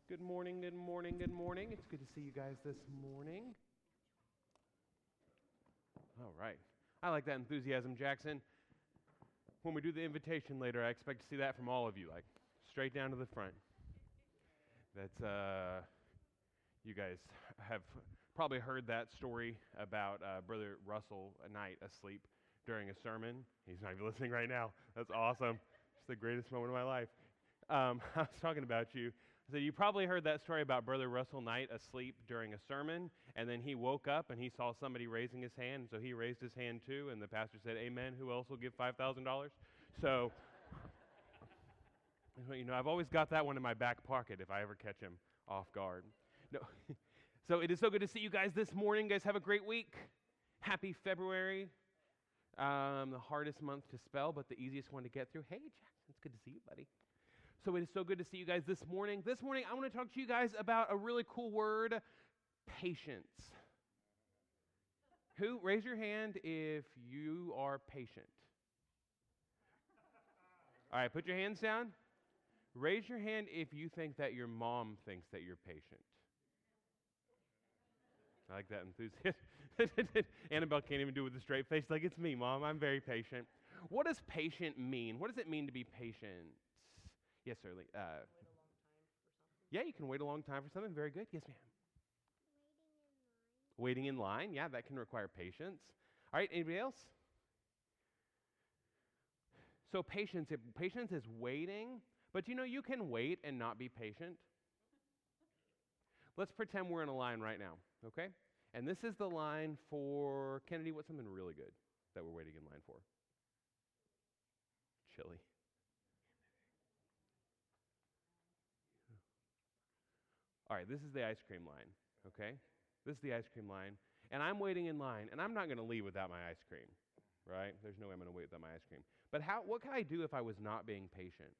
Good morning, good morning, good morning. It's good to see you guys this morning. All right. I like that enthusiasm, Jackson. When we do the invitation later, I expect to see that from all of you, like straight down to the front. You guys have probably heard that story about Brother Russell Knight asleep during a sermon. He's not even listening right now. That's awesome. It's the greatest moment of my life. I was talking about you. So you probably heard that story about Brother Russell Knight asleep during a sermon, and then he woke up and he saw somebody raising his hand, so he raised his hand too, and the pastor said, "Amen, who else will give $5,000? So, I've always got that one in my back pocket if I ever catch him off guard. No. So it is so good to see you guys this morning. You guys have a great week. Happy February. The hardest month to spell, but the easiest one to get through. Hey, Jackson, it's good to see you, buddy. So it is so good to see you guys this morning. This morning, I want to talk to you guys about a really cool word, patience. Who? Raise your hand if you are patient. All right, put your hands down. Raise your hand if you think that your mom thinks that you're patient. I like that enthusiasm. Annabelle can't even do it with a straight face. Like, it's me, Mom. I'm very patient. What does patient mean? What does it mean to be patient? Yes, sir. Yeah, you can wait a long time for something. Very good. Yes, ma'am. Waiting in line. Yeah, that can require patience. All right, anybody else? So patience is waiting, but you can wait and not be patient. Let's pretend we're in a line right now, okay? And this is the line for, Kennedy, what's something really good that we're waiting in line for? Chili. All right, this is the ice cream line, okay? This is the ice cream line, and I'm waiting in line, and I'm not going to leave without my ice cream, right? There's no way I'm going to wait without my ice cream. But what could I do if I was not being patient?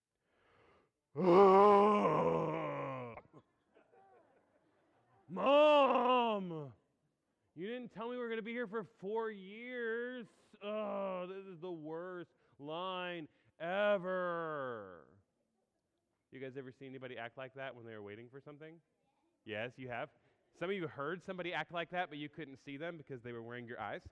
Mom! You didn't tell me we were going to be here for 4 years. Oh, this is the worst line ever. You guys ever seen anybody act like that when they were waiting for something? Yes, you have. Some of you heard somebody act like that, but you couldn't see them because they were wearing your eyes.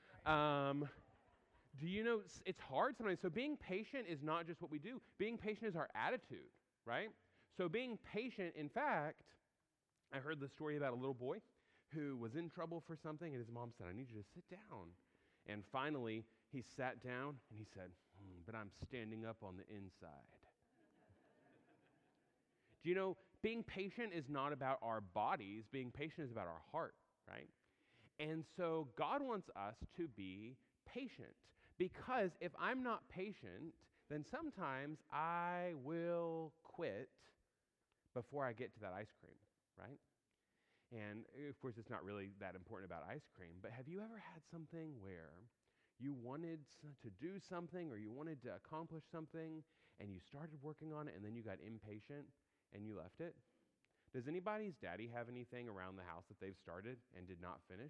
Do you know it's hard sometimes? So being patient is not just what we do. Being patient is our attitude, right? So being patient, in fact, I heard the story about a little boy who was in trouble for something, and his mom said, "I need you to sit down." And finally, he sat down, and he said, "But I'm standing up on the inside." Do you know, being patient is not about our bodies. Being patient is about our heart, right? And so God wants us to be patient, because if I'm not patient, then sometimes I will quit before I get to that ice cream, right? And of course, it's not really that important about ice cream, but have you ever had something where you wanted to do something or you wanted to accomplish something and you started working on it and then you got impatient and you left it? Does anybody's daddy have anything around the house that they've started and did not finish?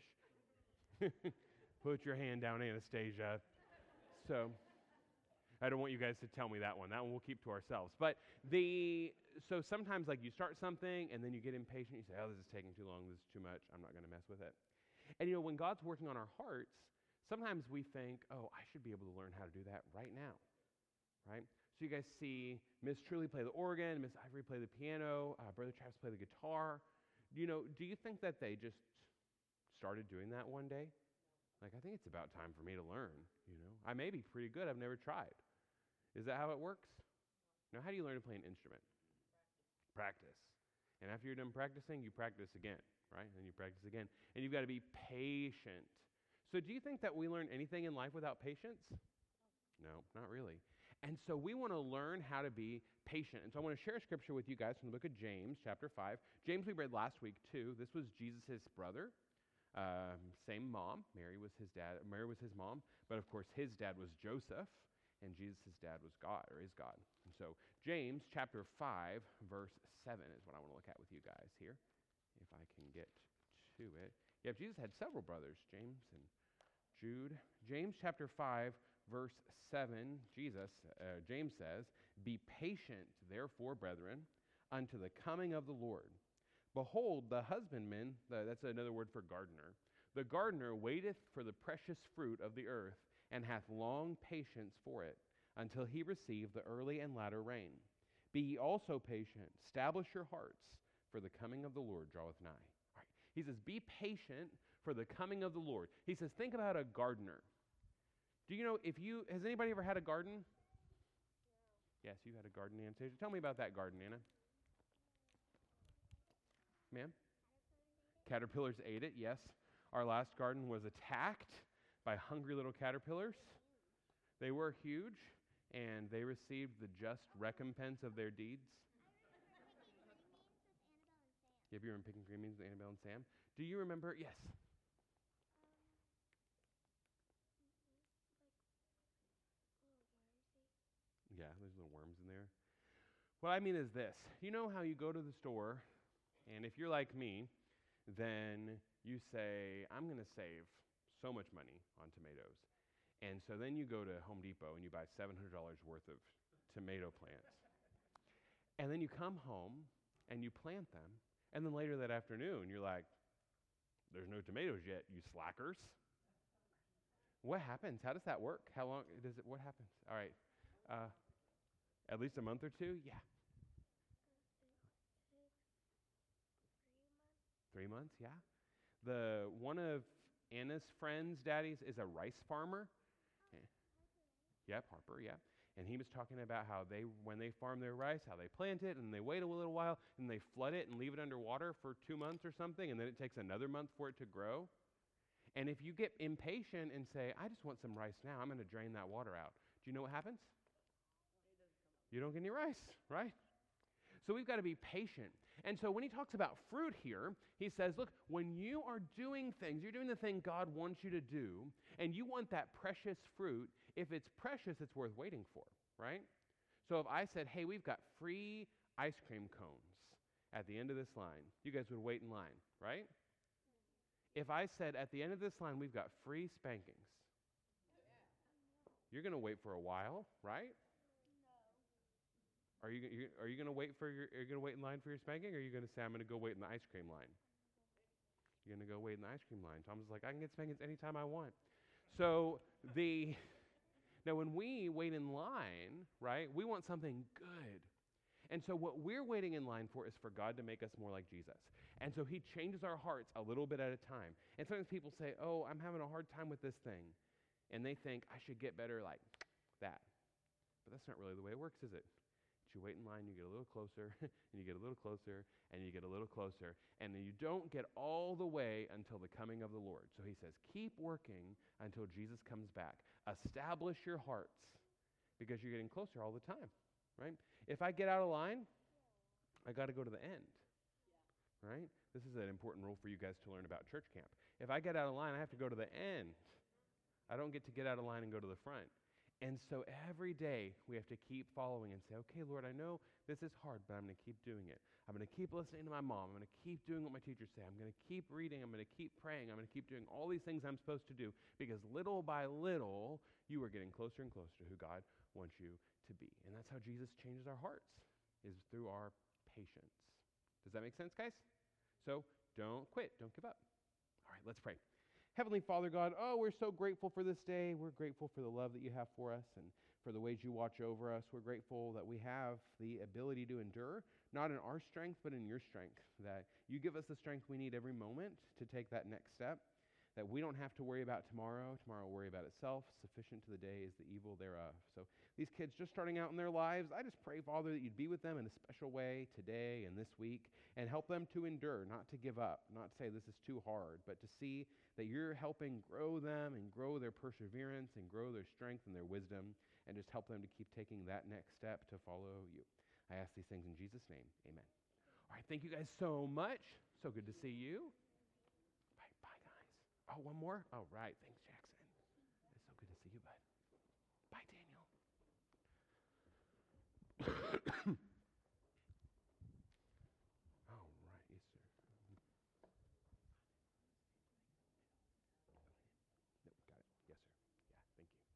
Put your hand down, Anastasia. So I don't want you guys to tell me that one. That one we'll keep to ourselves. So sometimes, like, you start something and then you get impatient. You say, "Oh, this is taking too long. This is too much. I'm not going to mess with it." And when God's working on our hearts, sometimes we think, "Oh, I should be able to learn how to do that right now," right? So you guys see Miss Truly play the organ, Miss Ivory play the piano, Brother Travis play the guitar. Do you think that they just started doing that one day? Like, I think it's about time for me to learn, I may be pretty good. I've never tried. Is that how it works? Now, how do you learn to play an instrument? Practice. And after you're done practicing, you practice again, right? And you practice again. And you've got to be patient. So do you think that we learn anything in life without patience? No, not really. And so we want to learn how to be patient. And so I want to share a scripture with you guys from the book of James, chapter 5. James we read last week, too. This was Jesus' brother. Same mom. Mary was his dad. Mary was his mom. But, of course, his dad was Joseph, and Jesus' dad was God, or is God. And so James chapter 5, verse 7 is what I want to look at with you guys here, if I can get to it. Yeah, Jesus had several brothers, James and Jude. James chapter 5, verse 7, James says, "Be patient, therefore, brethren, unto the coming of the Lord. Behold, the husbandman, that's another word for gardener, the gardener waiteth for the precious fruit of the earth, and hath long patience for it, until he receive the early and latter rain. Be ye also patient, establish your hearts, for the coming of the Lord draweth nigh. All right. He says, be patient for the coming of the Lord. He says, think about a gardener. Do you know, has anybody ever had a garden? No. Yes, you had a garden, Anastasia. Tell me about that garden, Anna. Ma'am? Caterpillars ate it, yes. Our last garden was attacked by hungry little caterpillars. They were huge, and they received the just recompense of their deeds. Yeah, you remember picking green beans with Annabelle and Sam? Do you remember? Yes. Yeah, there's little worms in there. What I mean is this. You know how you go to the store, and if you're like me, then you say, I'm going to save so much money on tomatoes. And so then you go to Home Depot and you buy $700 worth of tomato plants. And then you come home and you plant them. And then later that afternoon, you're like, there's no tomatoes yet, you slackers. What happens? How does that work? How long does it, what happens? All right. At least a month or two? Yeah. 3 months, yeah. One of Anna's friends' daddies is a rice farmer. Yep, Harper, yeah. And he was talking about how when they farm their rice, how they plant it, and they wait a little while, and they flood it and leave it underwater for 2 months or something, and then it takes another month for it to grow. And if you get impatient and say, I just want some rice now, I'm going to drain that water out, do you know what happens? You don't get any rice, right? So we've got to be patient. And so when he talks about fruit here, he says, look, when you are doing things, you're doing the thing God wants you to do, and you want that precious fruit, if it's precious, it's worth waiting for, right? So if I said, hey, we've got free ice cream cones at the end of this line, you guys would wait in line, right? If I said at the end of this line, we've got free spankings, you're going to wait for a while, right? Are you going to wait in line for your spanking, or are you going to say, I'm going to go wait in the ice cream line? You're going to go wait in the ice cream line. Tom's like, I can get spankings anytime I want. So now when we wait in line, right, we want something good. And so what we're waiting in line for is for God to make us more like Jesus. And so he changes our hearts a little bit at a time. And sometimes people say, oh, I'm having a hard time with this thing. And they think I should get better like that. But that's not really the way it works, is it? You wait in line, you get a little closer, and you get a little closer, and you get a little closer, and then you don't get all the way until the coming of the Lord. So he says, keep working until Jesus comes back. Establish your hearts, because you're getting closer all the time, right? If I get out of line, I got to go to the end, right? This is an important rule for you guys to learn about church camp. If I get out of line, I have to go to the end. I don't get to get out of line and go to the front. And so every day we have to keep following and say, okay, Lord, I know this is hard, but I'm going to keep doing it. I'm going to keep listening to my mom. I'm going to keep doing what my teachers say. I'm going to keep reading. I'm going to keep praying. I'm going to keep doing all these things I'm supposed to do, because little by little, you are getting closer and closer to who God wants you to be. And that's how Jesus changes our hearts, is through our patience. Does that make sense, guys? So don't quit. Don't give up. All right, let's pray. Heavenly Father God, we're so grateful for this day. We're grateful for the love that you have for us and for the ways you watch over us. We're grateful that we have the ability to endure, not in our strength, but in your strength, that you give us the strength we need every moment to take that next step, that we don't have to worry about tomorrow. Tomorrow will worry about itself. Sufficient to the day is the evil thereof. So these kids just starting out in their lives, I just pray, Father, that you'd be with them in a special way today and this week, and help them to endure, not to give up, not to say this is too hard, but to see that you're helping grow them and grow their perseverance and grow their strength and their wisdom, and just help them to keep taking that next step to follow you. I ask these things in Jesus' name. Amen. All right, thank you guys so much. So good to see you. Bye, guys. Oh, one more? All right, thanks, Jackson. It's so good to see you, bud. Bye, Daniel. All right, yes, sir. Nope, got it. Yes, sir. Yeah, thank you.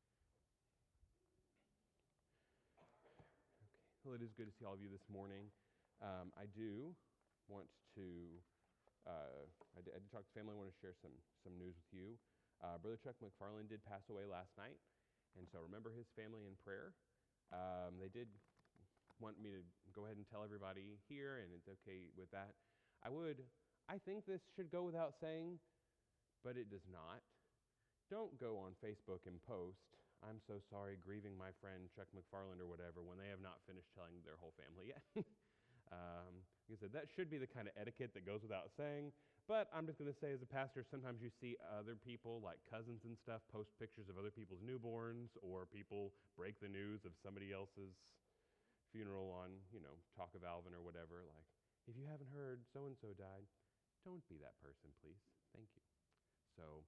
Okay. Well, it is good to see all of you this morning. I do want to, I did talk to family. I want to share some news with you. Brother Chuck McFarland did pass away last night, and so remember his family in prayer. They did want me to go ahead and tell everybody here, and it's okay with that. I think this should go without saying, but it does not. Don't go on Facebook and post, "I'm so sorry, grieving my friend Chuck McFarland," or whatever, when they have not finished telling their whole family yet. Like I said, that should be the kind of etiquette that goes without saying, but I'm just going to say, as a pastor, sometimes you see other people, like cousins and stuff, post pictures of other people's newborns, or people break the news of somebody else's funeral on, Talk of Alvin or whatever. Like, if you haven't heard so-and-so died, don't be that person, please. Thank you. So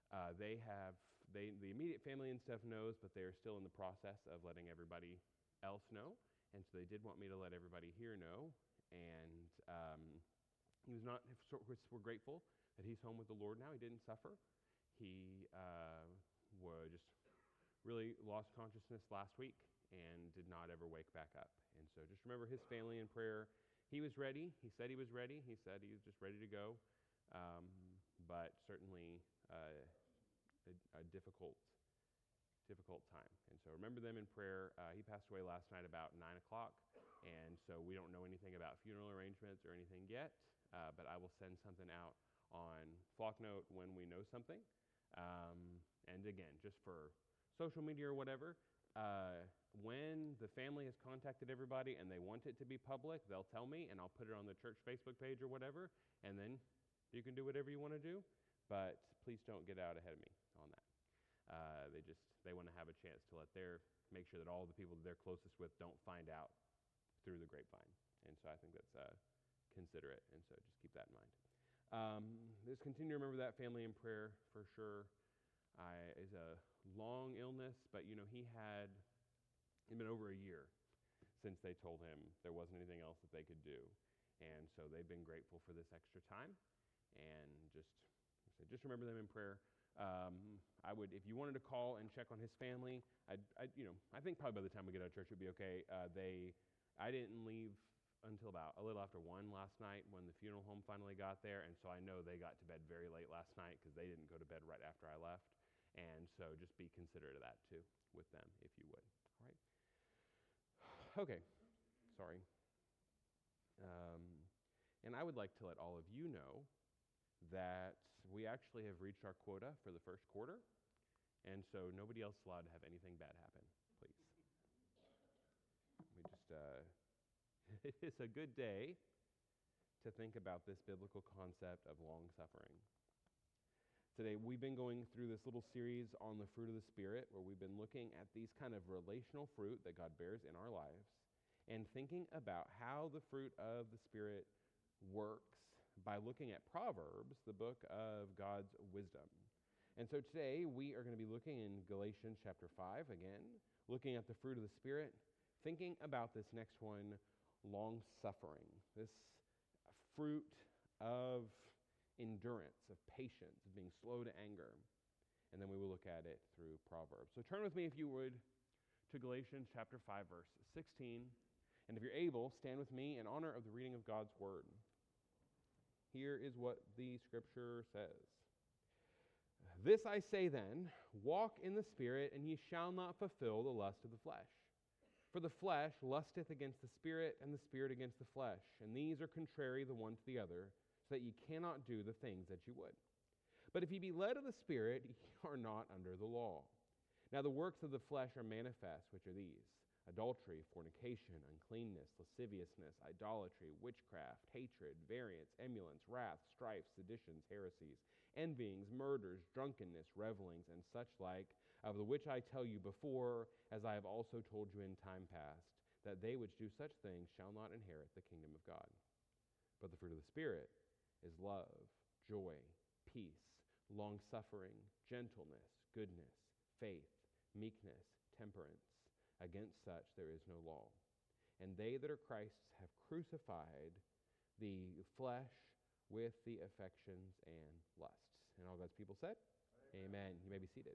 the immediate family and stuff knows, but they're still in the process of letting everybody else know. And so they did want me to let everybody here know. And he was not, we're grateful that he's home with the Lord now. He didn't suffer. He was just really lost consciousness last week and did not ever wake back up. And so just remember his family in prayer. He was ready. He said he was ready. He said he was just ready to go. But certainly a difficult time. And so remember them in prayer. He passed away last night about 9 o'clock, and so we don't know anything about funeral arrangements or anything yet, but I will send something out on Flocknote when we know something. And again, just for social media or whatever, when the family has contacted everybody and they want it to be public, they'll tell me, and I'll put it on the church Facebook page or whatever, and then you can do whatever you want to do, but please don't get out ahead of me on that. They want to have a chance to make sure that all the people that they're closest with don't find out through the grapevine. And so I think that's considerate, and so just keep that in mind. Just continue to remember that family in prayer for sure. It's a long illness, but it'd been over a year since they told him there wasn't anything else that they could do. And so they've been grateful for this extra time, and just remember them in prayer. If you wanted to call and check on his family, I think probably by the time we get out of church, it would be okay. I didn't leave until about a little after 1 last night when the funeral home finally got there, and so I know they got to bed very late last night because they didn't go to bed right after I left. And so just be considerate of that too with them, if you would. All right. Okay. Sorry. And I would like to let all of you know that we actually have reached our quota for the first quarter, and so nobody else is allowed to have anything bad happen, please. It is a good day to think about this biblical concept of long suffering. Today, we've been going through this little series on the fruit of the Spirit, where we've been looking at these kind of relational fruit that God bears in our lives and thinking about how the fruit of the Spirit works by looking at Proverbs, the book of God's wisdom. And so today we are going to be looking in Galatians chapter 5 again, looking at the fruit of the Spirit, thinking about this next one, long suffering, this fruit of endurance, of patience, of being slow to anger. And then we will look at it through Proverbs. So turn with me, if you would, to Galatians chapter 5, verse 16. And if you're able, stand with me in honor of the reading of God's word. Here is what the scripture says. This I say then, walk in the Spirit, and ye shall not fulfill the lust of the flesh. For the flesh lusteth against the Spirit, and the Spirit against the flesh. And these are contrary the one to the other, so that ye cannot do the things that ye would. But if ye be led of the Spirit, ye are not under the law. Now the works of the flesh are manifest, which are these: adultery, fornication, uncleanness, lasciviousness, idolatry, witchcraft, hatred, variance, emulance, wrath, strife, seditions, heresies, envyings, murders, drunkenness, revelings, and such like, of the which I tell you before, as I have also told you in time past, that they which do such things shall not inherit the kingdom of God. But the fruit of the Spirit is love, joy, peace, long-suffering, gentleness, goodness, faith, meekness, temperance. Against such there is no law. And they that are Christ's have crucified the flesh with the affections and lusts. And all God's people said? Amen. You may be seated.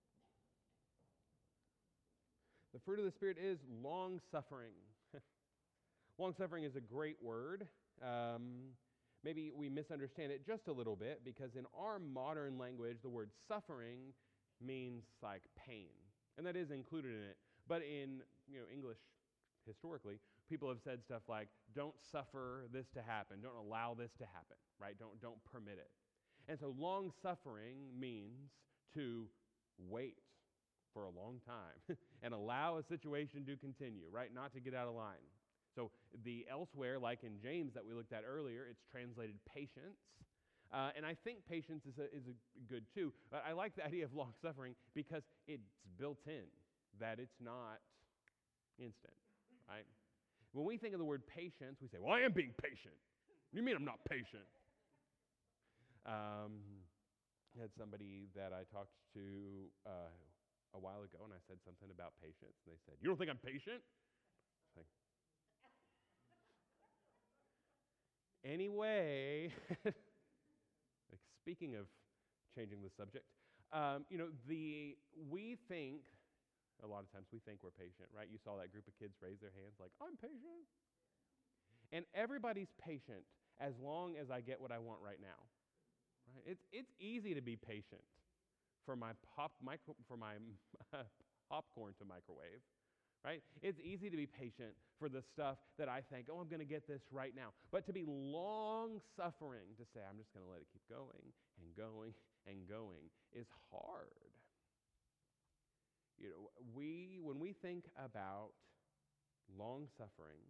The fruit of the Spirit is long-suffering. Long suffering is a great word. Maybe we misunderstand it just a little bit because in our modern language, the word suffering means like pain, and that is included in it. But in English, historically, people have said stuff like, "Don't suffer this to happen. Don't allow this to happen." Right? Don't permit it. And so, long suffering means to wait for a long time and allow a situation to continue. Right? Not to get out of line. So the elsewhere, like in James that we looked at earlier, it's translated patience. And I think patience is a good too. But I like the idea of long suffering because it's built in, that it's not instant, right? When we think of the word patience, we say, well, I am being patient. What do you mean I'm not patient? I had somebody that I talked to a while ago, and I said something about patience, and they said, you don't think I'm patient? Anyway, like speaking of changing the subject, we think, a lot of times we think we're patient, right? You saw that group of kids raise their hands like, I'm patient. And everybody's patient as long as I get what I want right now. Right? It's easy to be patient for my popcorn to microwave. Right? It's easy to be patient for the stuff that I think, I'm going to get this right now. But to be long-suffering, to say, I'm just going to let it keep going and going and going, is hard. When we think about long-suffering,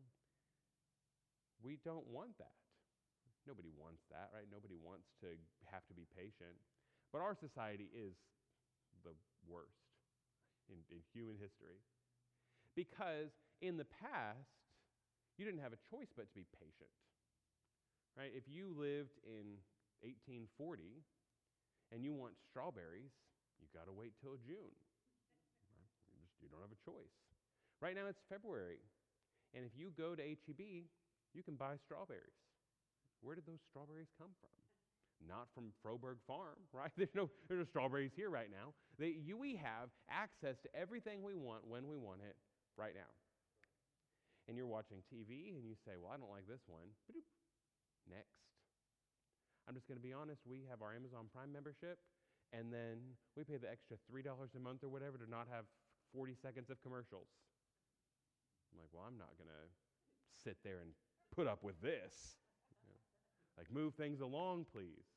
we don't want that. Nobody wants that, right? Nobody wants to have to be patient. But our society is the worst in human history. Because in the past, you didn't have a choice but to be patient. Right? If you lived in 1840 and you want strawberries, you got to wait till June. Right? You don't have a choice. Right now it's February, and if you go to HEB, you can buy strawberries. Where did those strawberries come from? Not from Froberg Farm, right? There's no strawberries here right now. We have access to everything we want when we want it right now. And you're watching TV and you say, well, I don't like this one. Next. I'm just going to be honest, we have our Amazon Prime membership, and then we pay the extra $3 a month or whatever to not have 40 seconds of commercials. I'm like, well, I'm not going to sit there and put up with this. Like, move things along, please.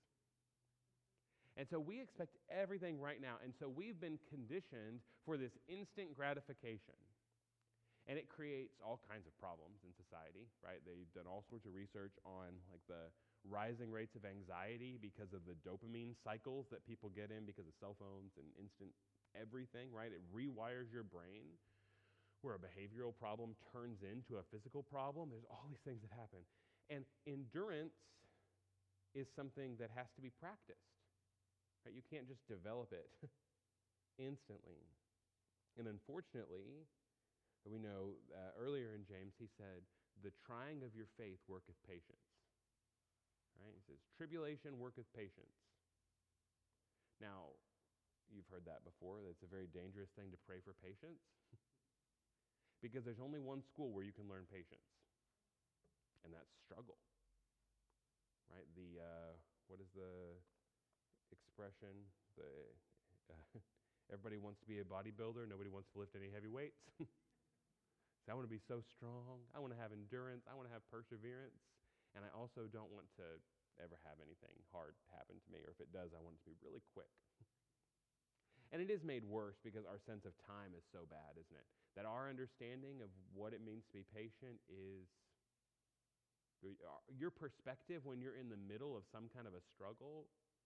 And so we expect everything right now. And so we've been conditioned for this instant gratification. And it creates all kinds of problems in society, right? They've done all sorts of research on like the rising rates of anxiety because of the dopamine cycles that people get in because of cell phones and instant everything, right? It rewires your brain where a behavioral problem turns into a physical problem. There's all these things that happen. And endurance is something that has to be practiced. Right? You can't just develop it instantly. And unfortunately, we know earlier in James, he said, the trying of your faith worketh patience. Right? He says, tribulation worketh patience. Now, you've heard that before. That's a very dangerous thing to pray for patience because there's only one school where you can learn patience, and that's struggle. Right? What is the expression? Everybody wants to be a bodybuilder. Nobody wants to lift any heavy weights. So I want to be so strong. I want to have endurance. I want to have perseverance. And I also don't want to ever have anything hard happen to me. Or if it does, I want it to be really quick. And it is made worse because our sense of time is so bad, isn't it? That our understanding of what it means to be patient is your perspective when you're in the middle of some kind of a struggle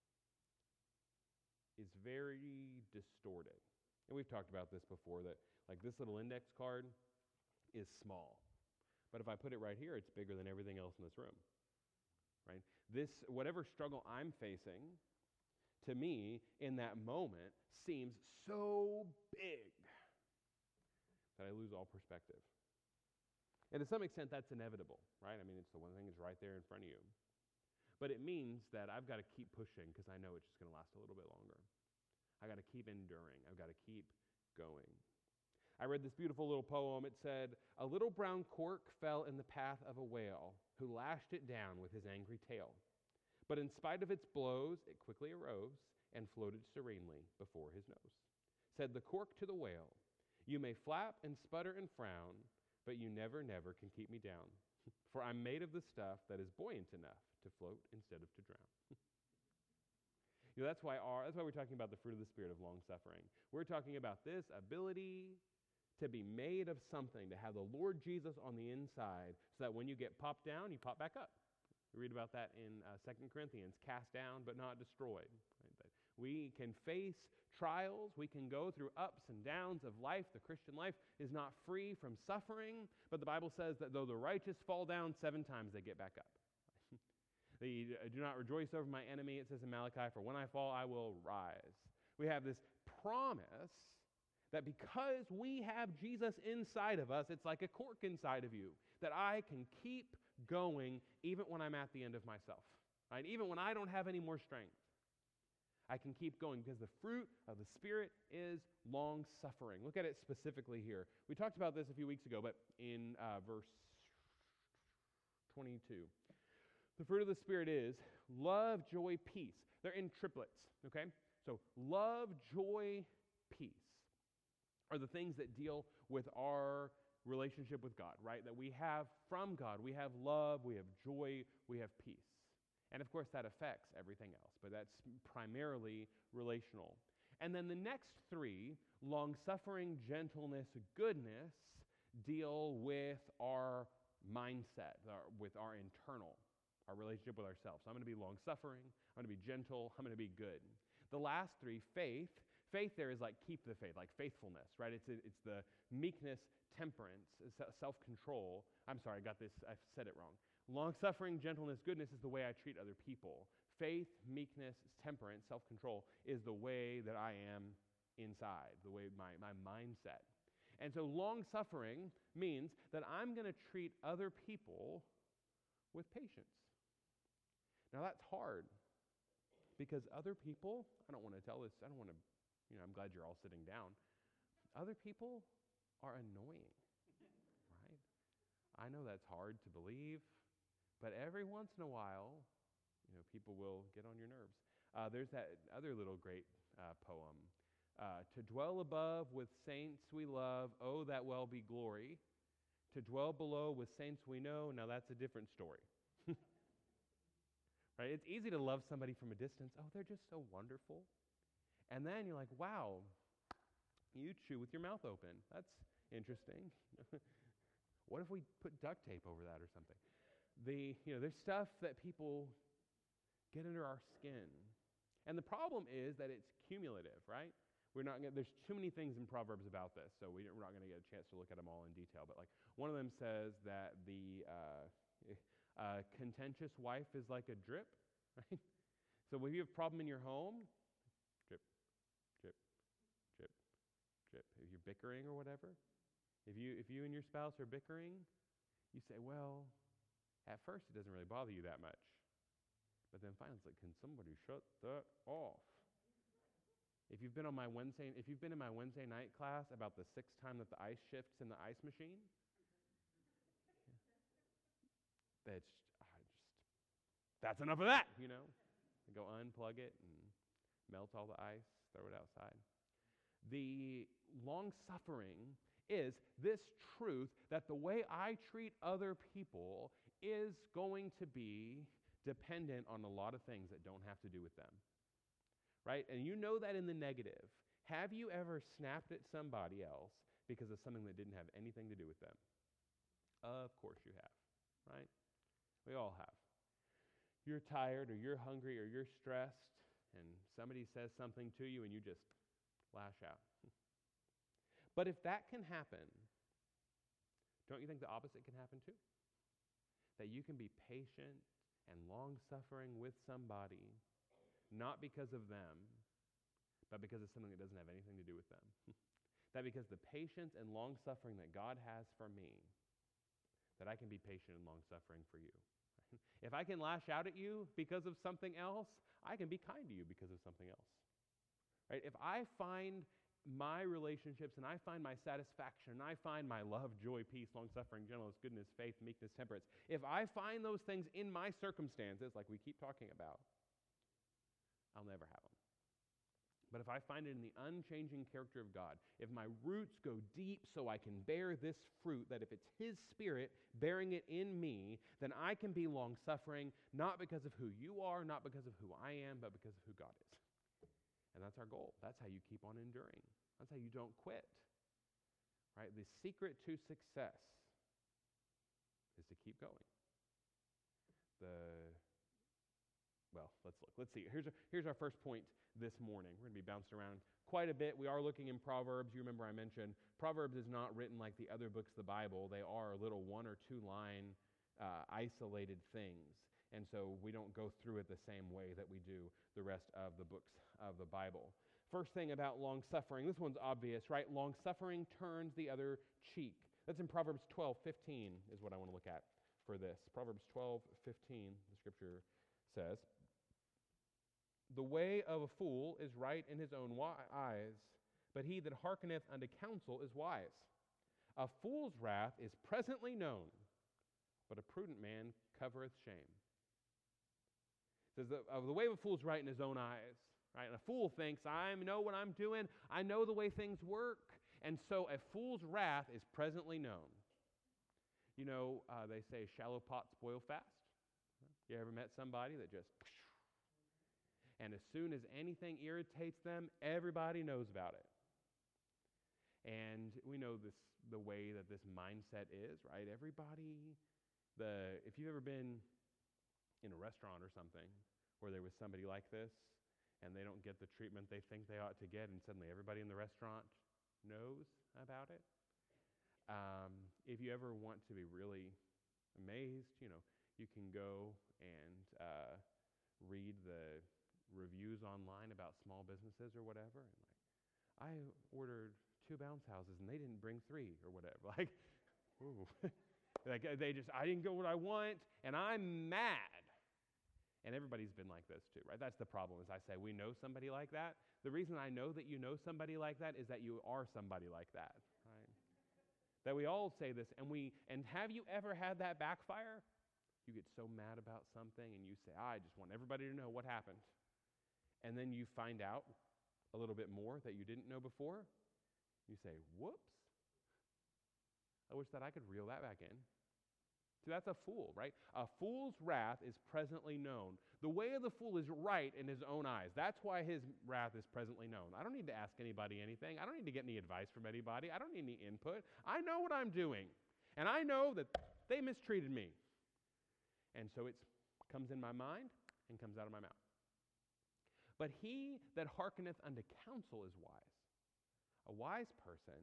is very distorted. And we've talked about this before, that like this little index card is small. But if I put it right here, it's bigger than everything else in this room. Right? This, whatever struggle I'm facing, to me, in that moment, seems so big that I lose all perspective. And to some extent, that's inevitable, right? I mean, it's the one thing that's right there in front of you. But it means that I've got to keep pushing because I know it's just going to last a little bit longer. I've got to keep enduring. I've got to keep going. I read this beautiful little poem. It said, "A little brown cork fell in the path of a whale who lashed it down with his angry tail. But in spite of its blows, it quickly arose and floated serenely before his nose. Said the cork to the whale, 'You may flap and sputter and frown, but you never, never can keep me down. For I'm made of the stuff that is buoyant enough to float instead of to drown.'" That's why we're talking about the fruit of the Spirit of long suffering. We're talking about this ability to be made of something, to have the Lord Jesus on the inside, so that when you get popped down, you pop back up. We read about that in 2 Corinthians, cast down but not destroyed. Right? That we can face trials, we can go through ups and downs of life. The Christian life is not free from suffering, but the Bible says that though the righteous fall down 7 times, they get back up. They do not rejoice over my enemy, it says in Malachi, for when I fall, I will rise. We have this promise that because we have Jesus inside of us, it's like a cork inside of you, that I can keep going even when I'm at the end of myself. Right? Even when I don't have any more strength, I can keep going because the fruit of the Spirit is long suffering. Look at it specifically here. We talked about this a few weeks ago, but in verse 22. The fruit of the Spirit is love, joy, peace. They're in triplets, okay? So love, joy, peace are the things that deal with our relationship with God, right? That we have from God. We have love, we have joy, we have peace. And of course, that affects everything else, but that's primarily relational. And then the next 3, long-suffering, gentleness, goodness, deal with our mindset, with our internal, our relationship with ourselves. So I'm going to be long-suffering, I'm going to be gentle, I'm going to be good. The last 3, faith there is like keep the faith, like faithfulness, right? It's the meekness, temperance, self-control. I'm sorry, I said it wrong. Long-suffering, gentleness, goodness is the way I treat other people. Faith, meekness, temperance, self-control is the way that I am inside, the way my mindset. And so long-suffering means that I'm going to treat other people with patience. Now that's hard because other people, I don't want to tell this, I don't want to, I'm glad you're all sitting down. Other people are annoying, right? I know that's hard to believe, but every once in a while, people will get on your nerves. There's that other little great poem. To dwell above with saints we love, oh, that well be glory. To dwell below with saints we know, now that's a different story. Right? It's easy to love somebody from a distance. Oh, they're just so wonderful. And then you're like, wow, you chew with your mouth open. That's interesting. What if we put duct tape over that or something? There's stuff that people get under our skin. And the problem is that it's cumulative, right? There's too many things in Proverbs about this, so we're not going to get a chance to look at them all in detail. But like one of them says that the contentious wife is like a drip, right? So when you have a problem in your home, drip, drip, drip, drip. If you're bickering or whatever, if you and your spouse are bickering, you say, well, at first it doesn't really bother you that much. But then finally it's like, can somebody shut that off? If you've been in my Wednesday night class about the 6th time that the ice shifts in the ice machine, that's enough of that, Go unplug it and melt all the ice, throw it outside. The long-suffering is this truth that the way I treat other people is going to be dependent on a lot of things that don't have to do with them, right? And you know that in the negative. Have you ever snapped at somebody else because of something that didn't have anything to do with them? Of course you have, right? We all have. You're tired or you're hungry or you're stressed and somebody says something to you and you just lash out. But if that can happen, don't you think the opposite can happen too? That you can be patient and long-suffering with somebody, not because of them, but because of something that doesn't have anything to do with them. That because the patience and long-suffering that God has for me, that I can be patient and long-suffering for you. If I can lash out at you because of something else, I can be kind to you because of something else. Right? If I find my relationships, and I find my satisfaction, and I find my love, joy, peace, long-suffering, gentleness, goodness, faith, meekness, temperance, if I find those things in my circumstances, like we keep talking about, I'll never have them. But if I find it in the unchanging character of God, if my roots go deep so I can bear this fruit, that if it's His Spirit bearing it in me, then I can be long-suffering, not because of who you are, not because of who I am, but because of who God is. And that's our goal. That's how you keep on enduring. That's how you don't quit. Right? The secret to success is to keep going. Let's look. Let's see. Here's our first point this morning. We're going to be bounced around quite a bit. We are looking in Proverbs. You remember I mentioned Proverbs is not written like the other books of the Bible. They are little 1 or 2 line isolated things. And so we don't go through it the same way that we do the rest of the books of the Bible. First thing about long-suffering, this one's obvious, right? Long-suffering turns the other cheek. That's in Proverbs 12:15 is what I want to look at for this. Proverbs 12:15, the scripture says, "The way of a fool is right in his own eyes, but he that hearkeneth unto counsel is wise. A fool's wrath is presently known, but a prudent man covereth shame." It says, the way of a fool is right in his own eyes. Right? And a fool thinks, I know what I'm doing. I know the way things work. And so a fool's wrath is presently known. You know, they say shallow pots boil fast. You ever met somebody that just... And as soon as anything irritates them, everybody knows about it. And we know the way that this mindset is, right? If you've ever been in a restaurant or something where there was somebody like this, and they don't get the treatment they think they ought to get, and suddenly everybody in the restaurant knows about it. If you ever want to be really amazed, you can go and read the reviews online about small businesses or whatever. And I ordered 2 bounce houses, and they didn't bring 3 or whatever. Ooh. I didn't get what I want, and I'm mad. And everybody's been like this too, right? That's the problem, is I say, we know somebody like that. The reason I know that you know somebody like that is that you are somebody like that, right? That we all say this, and have you ever had that backfire? You get so mad about something, and you say, I just want everybody to know what happened. And then you find out a little bit more that you didn't know before. You say, whoops. I wish that I could reel that back in. So that's a fool, right? A fool's wrath is presently known. The way of the fool is right in his own eyes. That's why his wrath is presently known. I don't need to ask anybody anything. I don't need to get any advice from anybody. I don't need any input. I know what I'm doing. And I know that they mistreated me. And so it comes in my mind and comes out of my mouth. But he that hearkeneth unto counsel is wise. A wise person,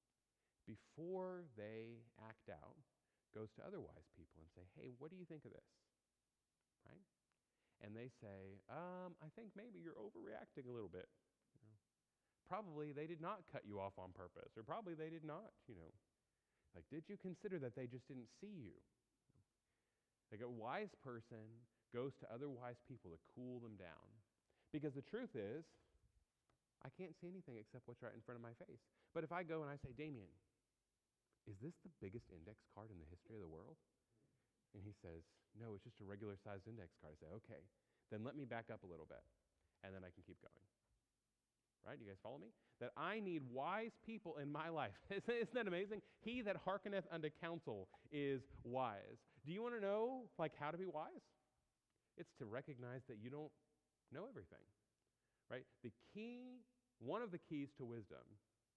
before they act out, goes to other wise people and say, hey, what do you think of this? Right? And they say, I think maybe you're overreacting a little bit. Probably they did not cut you off on purpose, or probably they did not, did you consider that they just didn't see you? Like a wise person goes to other wise people to cool them down. Because the truth is, I can't see anything except what's right in front of my face. But if I go and I say, Damien, is this the biggest index card in the history of the world? And he says, no, it's just a regular sized index card. I say, okay, then let me back up a little bit, and then I can keep going. Right? You guys follow me? That I need wise people in my life. Isn't that amazing? He that hearkeneth unto counsel is wise. Do you want to know how to be wise? It's to recognize that you don't know everything. Right? One of the keys to wisdom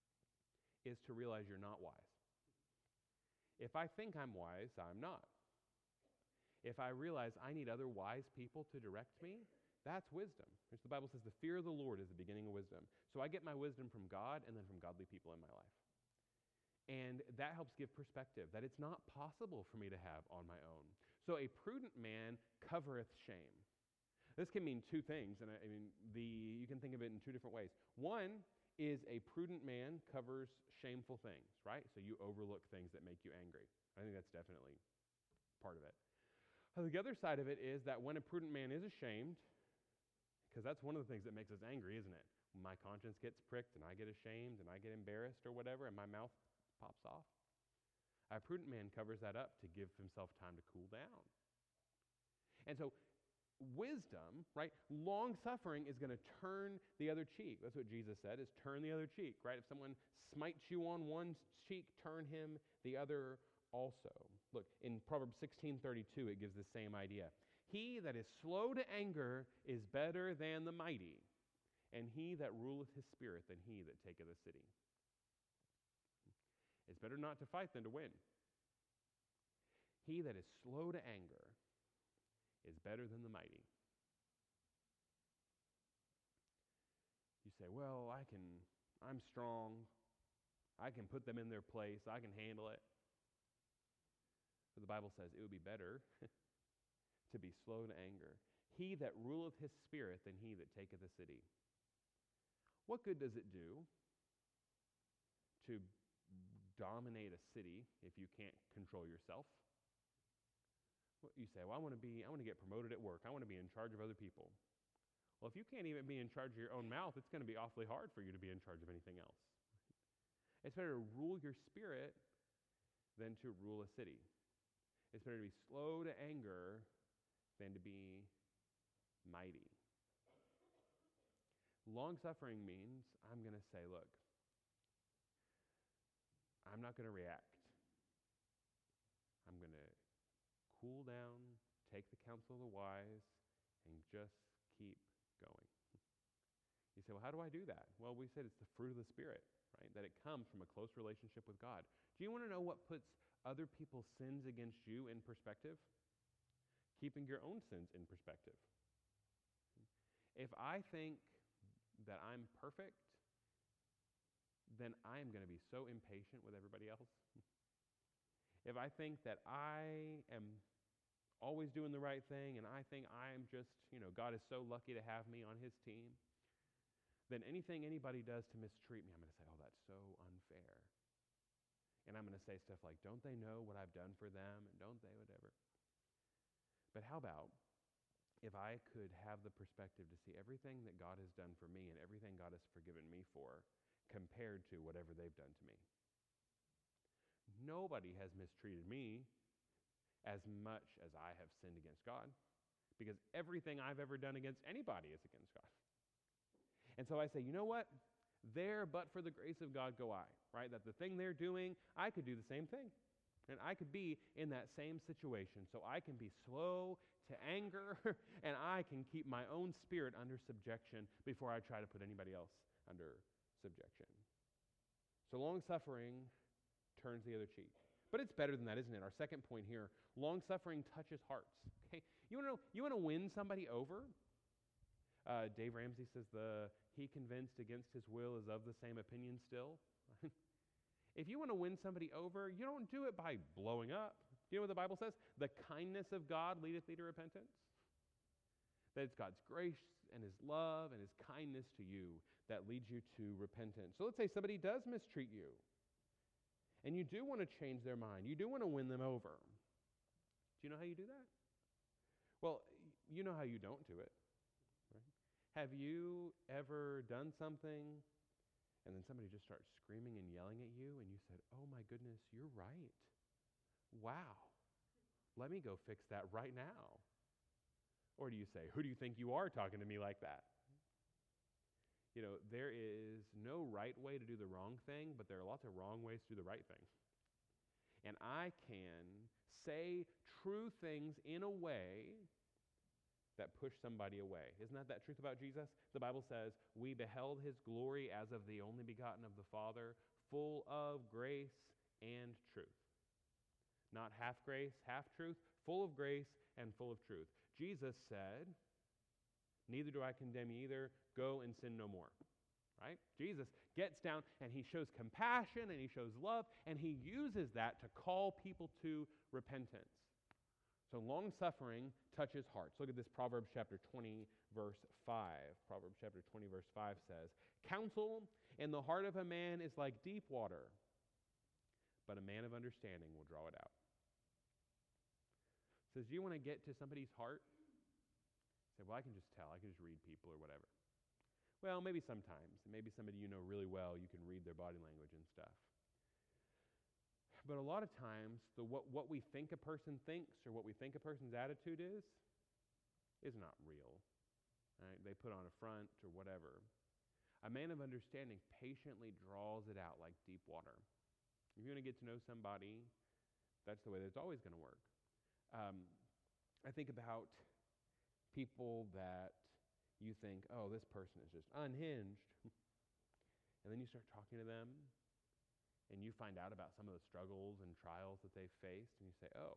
is to realize you're not wise. If I think I'm wise, I'm not. If I realize I need other wise people to direct me, that's wisdom. Which the Bible says the fear of the Lord is the beginning of wisdom. So I get my wisdom from God and then from godly people in my life. And that helps give perspective, that it's not possible for me to have on my own. So a prudent man covereth shame. This can mean 2 things, and you can think of it in 2 different ways. One is a prudent man covers shameful things, right? So you overlook things that make you angry. I think that's definitely part of it. The other side of it is that when a prudent man is ashamed, because that's one of the things that makes us angry, isn't it? my conscience gets pricked and I get ashamed and I get embarrassed or whatever and my mouth pops off. A prudent man covers that up to give himself time to cool down. And so wisdom, right? Long suffering is going to turn the other cheek. That's what Jesus said, is turn the other cheek, right? If someone smites you on one cheek, turn him the other also. Look, in Proverbs 16:32, it gives the same idea. He that is slow to anger is better than the mighty, and he that ruleth his spirit than he that taketh a city. It's better not to fight than to win. He that is slow to anger is better than the mighty. You say, well, I'm strong. I can put them in their place. I can handle it. But the Bible says it would be better to be slow to anger. He that ruleth his spirit than he that taketh a city. What good does it do to dominate a city if you can't control yourself? You say, well, I want to get promoted at work. I want to be in charge of other people. Well, if you can't even be in charge of your own mouth, it's going to be awfully hard for you to be in charge of anything else. It's better to rule your spirit than to rule a city. It's better to be slow to anger than to be mighty. Long suffering means I'm going to say, look, I'm not going to react. I'm going to cool down, take the counsel of the wise, and just keep going. You say, well, how do I do that? Well, we said it's the fruit of the Spirit, right? That it comes from a close relationship with God. Do you want to know what puts other people's sins against you in perspective? Keeping your own sins in perspective. If I think that I'm perfect, then I am going to be so impatient with everybody else. If I think that I am always doing the right thing and I think I am just, God is so lucky to have me on his team, then anything anybody does to mistreat me, I'm going to say, oh, that's so unfair. And I'm going to say stuff like, don't they know what I've done for them? And don't they whatever? But how about if I could have the perspective to see everything that God has done for me and everything God has forgiven me for compared to whatever they've done to me? Nobody has mistreated me as much as I have sinned against God, because everything I've ever done against anybody is against God. And so I say, you know what? There, but for the grace of God, go I, right? That the thing they're doing, I could do the same thing. And I could be in that same situation. So I can be slow to anger, and I can keep my own spirit under subjection before I try to put anybody else under subjection. So long suffering turns the other cheek. But it's better than that, isn't it? Our second point here, long suffering touches hearts. Okay, you want to win somebody over? Dave Ramsey says he convinced against his will is of the same opinion still. If you want to win somebody over, you don't do it by blowing up. Do you know what the Bible says? The kindness of God leadeth thee to repentance. That it's God's grace and his love and his kindness to you that leads you to repentance. So let's say somebody does mistreat you, and you do want to change their mind. You do want to win them over. Do you know how you do that? Well, you know how you don't do it. Right? Have you ever done something and then somebody just starts screaming and yelling at you, and you said, oh my goodness, you're right. Wow. Let me go fix that right now. Or do you say, who do you think you are talking to me like that? There is no right way to do the wrong thing, but there are lots of wrong ways to do the right thing. And I can say true things in a way that push somebody away. Isn't that truth about Jesus? The Bible says, we beheld his glory as of the only begotten of the Father, full of grace and truth. Not half grace, half truth, full of grace and full of truth. Jesus said, neither do I condemn you either, go and sin no more. Right? Jesus gets down and he shows compassion and he shows love and he uses that to call people to repentance. So long suffering touches hearts. Look at this, Proverbs chapter 20, verse 5. Proverbs chapter 20, verse 5 says, counsel in the heart of a man is like deep water, but a man of understanding will draw it out. It says, do you want to get to somebody's heart? Say, well, I can just tell. I can just read people or whatever. Well, maybe sometimes. Maybe somebody you know really well, you can read their body language and stuff. But a lot of times, what we think a person thinks or what we think a person's attitude is not real. Right? They put on a front or whatever. A man of understanding patiently draws it out like deep water. If you're going to get to know somebody, that's the way that it's always going to work. I think about people that you think, oh, this person is just unhinged. And then you start talking to them, and you find out about some of the struggles and trials that they've faced, and you say, oh,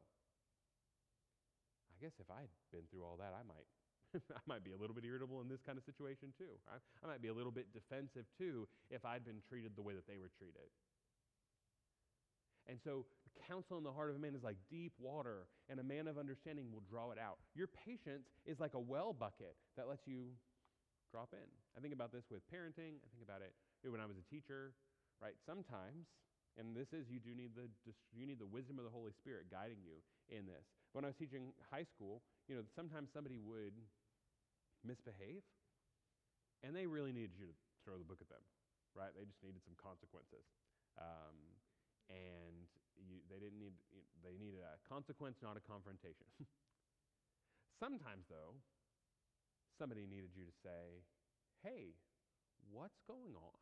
I guess if I'd been through all that, I might I might be a little bit irritable in this kind of situation too. I might be a little bit defensive too if I'd been treated the way that they were treated. And so the counsel in the heart of a man is like deep water, and a man of understanding will draw it out. Your patience is like a well bucket that lets you drop in. I think about this with parenting. I think about it when I was a teacher, right? Sometimes, and this is, you need the wisdom of the Holy Spirit guiding you in this. When I was teaching high school, sometimes somebody would misbehave, and they really needed you to throw the book at them, right? They just needed some consequences. And they needed a consequence, not a confrontation. Sometimes, though, somebody needed you to say, hey, what's going on?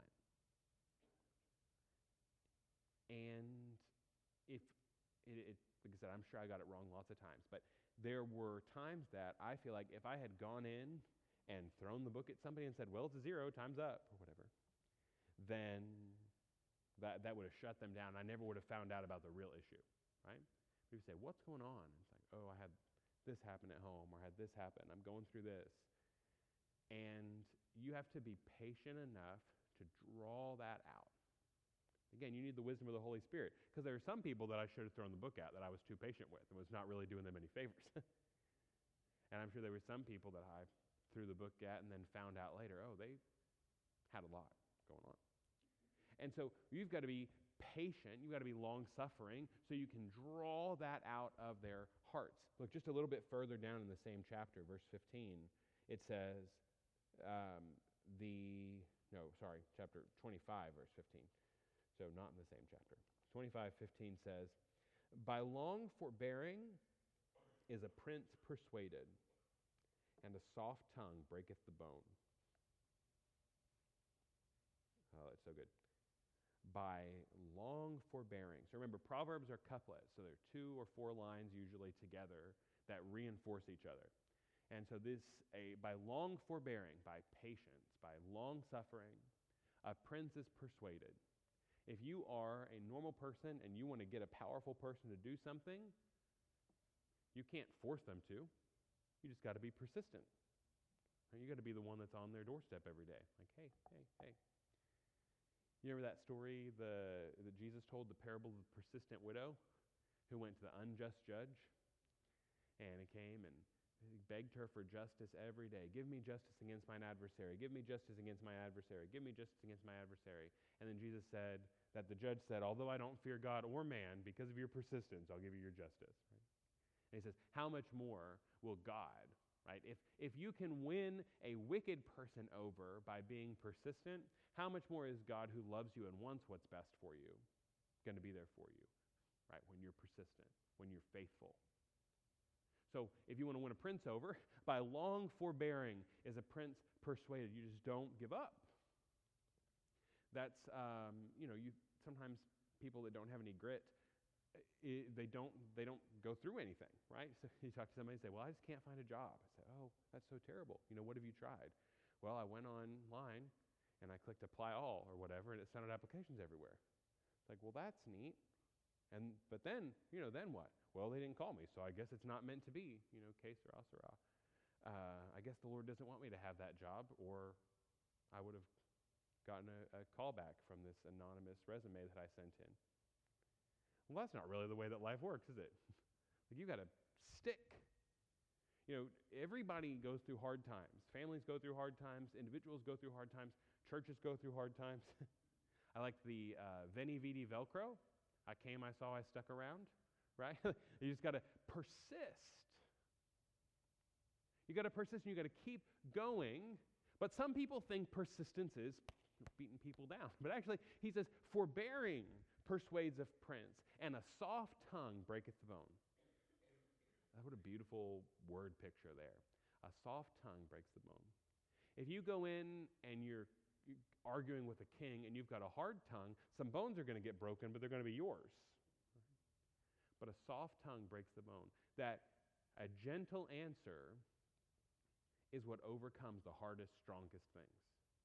And if like I said, I'm sure I got it wrong lots of times, but there were times that I feel like if I had gone in and thrown the book at somebody and said, well, it's a 0, time's up, or whatever, then that would have shut them down. I never would have found out about the real issue, right? We would say, what's going on? And it's like, oh, I had this happen at home, or I had this happen. I'm going through this. And you have to be patient enough to draw that out. Again, you need the wisdom of the Holy Spirit, because there are some people that I should have thrown the book at that I was too patient with and was not really doing them any favors. And I'm sure there were some people that I threw the book at and then found out later, oh, they had a lot going on. And so you've got to be patient, you've got to be long-suffering, so you can draw that out of their hearts. Look, just a little bit further down in the same chapter, verse 15, it says, chapter 25, verse 15. So not in the same chapter. 25:15 says, by long forbearing is a prince persuaded, and a soft tongue breaketh the bone. Oh, that's so good. By long forbearing. So remember, Proverbs are couplets, so they're 2 or 4 lines usually together that reinforce each other. And so by long forbearing, by patience, by long suffering, a prince is persuaded. If you are a normal person and you want to get a powerful person to do something, you can't force them to. You just got to be persistent. You got to be the one that's on their doorstep every day. Like, hey, hey, hey. You remember that story that Jesus told, the parable of the persistent widow who went to the unjust judge? And he came and he begged her for justice every day. Give me justice against mine adversary. Give me justice against my adversary. Give me justice against my adversary. And then Jesus said that the judge said, although I don't fear God or man, because of your persistence, I'll give you your justice. Right? And he says, how much more will God, right? If you can win a wicked person over by being persistent, how much more is God, who loves you and wants what's best for you, going to be there for you, right? When you're persistent, when you're faithful. So if you want to win a prince over, by long forbearing is a prince persuaded. You just don't give up. That's, sometimes people that don't have any grit, they don't go through anything, right? So you talk to somebody and say, well, I just can't find a job. I say, oh, that's so terrible. What have you tried? Well, I went online and I clicked apply all or whatever, and it sent out applications everywhere. It's like, well, that's neat. But then, then what? Well, they didn't call me, so I guess it's not meant to be, que sera, sera. I guess the Lord doesn't want me to have that job, or I would have gotten a call back from this anonymous resume that I sent in. Well, that's not really the way that life works, is it? Like, you got to stick. Everybody goes through hard times. Families go through hard times. Individuals go through hard times. Churches go through hard times. I like the Veni Vidi Velcro. I came, I saw, I stuck around, right? You just got to persist. You got to persist, and you got to keep going. But some people think persistence is beating people down. But actually, he says, forbearing persuades a prince, and a soft tongue breaketh the bone. What a beautiful word picture there. A soft tongue breaks the bone. If you go in and you're arguing with a king and you've got a hard tongue, some bones are going to get broken, but they're going to be yours. But a soft tongue breaks the bone. That a gentle answer is what overcomes the hardest, strongest things.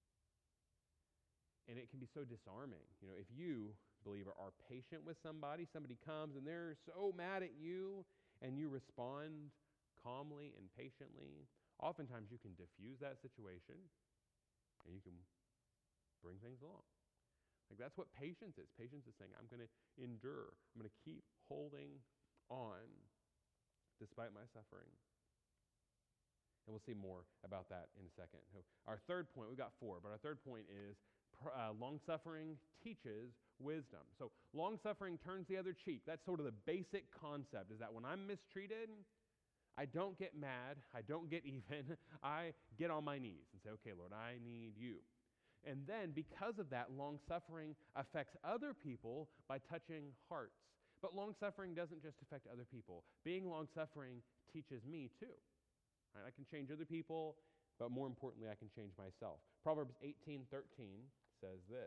And it can be so disarming. If you, believer, are patient with somebody comes and they're so mad at you, and you respond calmly and patiently, oftentimes you can diffuse that situation and you can bring things along. Like, that's what patience is. Patience is saying, I'm going to endure. I'm going to keep holding on despite my suffering. And we'll see more about that in a second. So our third point, we've got four, but our third point is long-suffering teaches wisdom. So long-suffering turns the other cheek. That's sort of the basic concept, is that when I'm mistreated, I don't get mad, I don't get even, I get on my knees and say, okay, Lord, I need you. And then because of that, long-suffering affects other people by touching hearts. But long-suffering doesn't just affect other people. Being long-suffering teaches me too. Right? I can change other people, but more importantly, I can change myself. Proverbs 18:13 says this: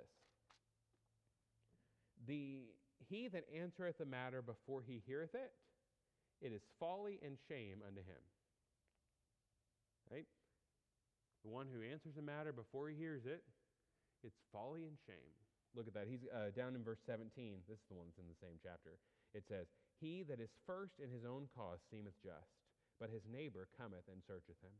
He that answereth a matter before he heareth it, it is folly and shame unto him. Right? The one who answers a matter before he hears it, it's folly and shame. Look at that. He's down in verse 17. This is the one that's in the same chapter. It says, He that is first in his own cause seemeth just, but his neighbor cometh and searcheth him.